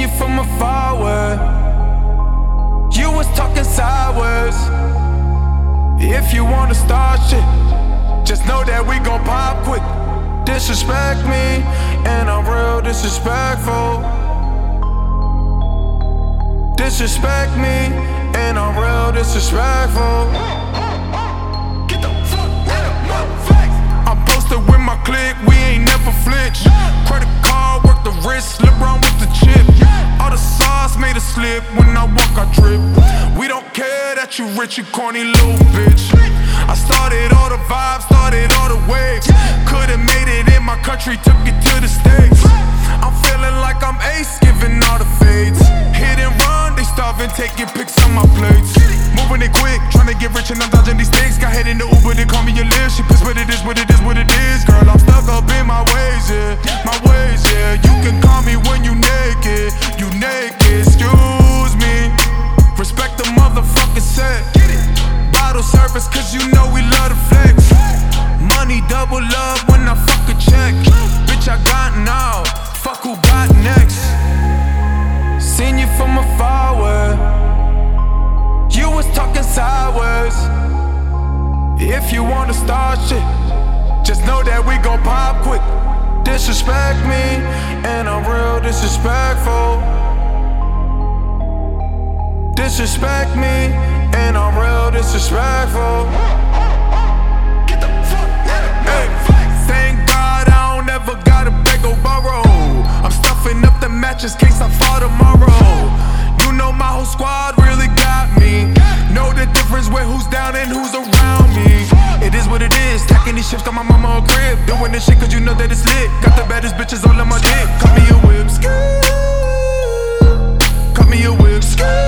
you from afar where you was talking sideways. If you wanna start shit, just know that we gon' pop quick. Disrespect me, and I'm real disrespectful. Disrespect me, and I'm real disrespectful. Get the fuck out of my face. I'm posted with my clique, we ain't never flinch. Credit card, work the wrist, LeBron with the chip. All the sauce made a slip, when I walk I trip. We don't care that you rich, you corny little bitch. I started all the vibes, started all the waves. Could've made it in my country, took it to the States. I'm feeling like I'm Ace, giving all the fades. Hit and run, they starving, taking pics on my plates. Moving it quick, trying to get rich and I'm dodging these things. Got head in the Uber, they call me a list. She pissed, what it is, what it is, what it is. Girl, I'm stuck up in my ways, yeah. My ways, yeah. You can call me when you naked. You naked, excuse me. Respect the motherfucking set. Bottle service, cause you know we love to flex. Money double up when I fuck a check. Bitch, I got now. Fuck who got next. Seen you from afar where you was talking sideways. If you wanna start shit, just know that we gon' pop quick. Disrespect me, and I'm real disrespectful. Disrespect me, and I'm real disrespectful. Get the fuck out of my face. Thank God I don't ever gotta beg or borrow. I'm stuffing up the matches case I fall tomorrow. You know my whole squad really got me. Know the difference with who's down and who's around me. It is what it is, stacking these ships, got my mama a crib. Doing this shit cause you know that it's lit. Got the baddest bitches all on my dick. Cut me a whip, cut me a whip,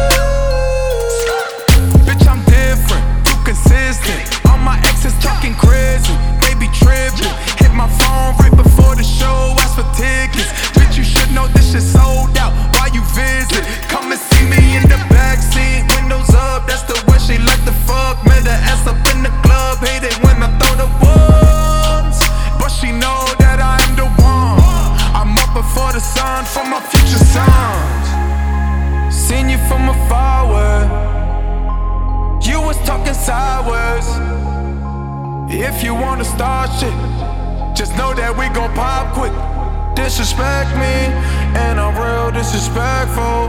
bitch, I'm different, too consistent. All my exes talking crazy, they be tripping. Hit my phone right before the show, ask for tickets. Bitch, you should know this shit sold out while you visit. Come and see me in the backseat, windows up, that's the way she like to fuck. Met her ass up in the club, hate it when I throw the ones. But she know that I am the one. I'm up before the sun for my future sons. Seen you from afar where you was talking sideways. If you wanna start shit, just know that we gon' pop quick. Disrespect me, and I'm real disrespectful.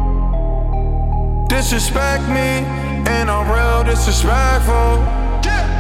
Disrespect me, and I'm real disrespectful.